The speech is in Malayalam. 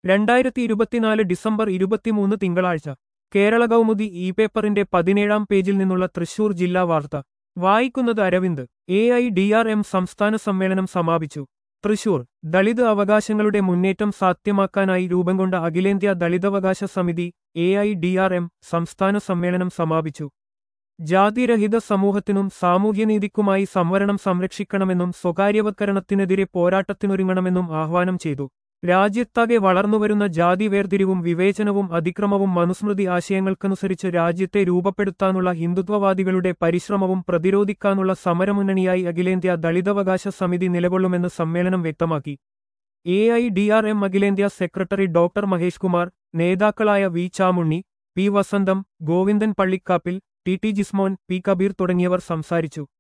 2024 ഡിസംബർ 23 തിങ്കളാഴ്ച കേരള കൗമുദി ഇ പേപ്പറിന്റെ 17-ാം പേജിൽ നിന്നുള്ള തൃശൂർ ജില്ലാ വാർത്ത വായിക്കുന്നത് അരവിന്ദ്. AIDRM സംസ്ഥാന സമ്മേളനം സമാപിച്ചു. തൃശൂർ. ദളിത് അവകാശങ്ങളുടെ മുന്നേറ്റം സാധ്യമാക്കാനായി രൂപംകൊണ്ട അഖിലേന്ത്യാ ദളിതവകാശ സമിതി AIDRM സംസ്ഥാന സമ്മേളനം സമാപിച്ചു. ജാതിരഹിത സമൂഹത്തിനും സാമൂഹ്യനീതിക്കുമായി സംവരണം സംരക്ഷിക്കണമെന്നും സ്വകാര്യവത്കരണത്തിനെതിരെ പോരാട്ടത്തിനൊരുങ്ങണമെന്നും ആഹ്വാനം ചെയ്തു. രാജ്യത്താകെ വളർന്നുവരുന്ന ജാതി വേർതിരിവും വിവേചനവും അതിക്രമവും മനുസ്മൃതി ആശയങ്ങൾക്കനുസരിച്ച് രാജ്യത്തെ രൂപപ്പെടുത്താനുള്ള ഹിന്ദുത്വവാദികളുടെ പരിശ്രമവും പ്രതിരോധിക്കാനുള്ള സമരമുന്നണിയായി അഖിലേന്ത്യാ ദളിതവകാശ സമിതി നിലകൊള്ളുമെന്ന് സമ്മേളനം വ്യക്തമാക്കി. AIDRM അഖിലേന്ത്യാ സെക്രട്ടറി ഡോക്ടർ മഹേഷ് കുമാർ, നേതാക്കളായ V Chamunni, P Vasantham, Govindan Pallikkappil, T Jismon, P Kabeer തുടങ്ങിയവർ സംസാരിച്ചു.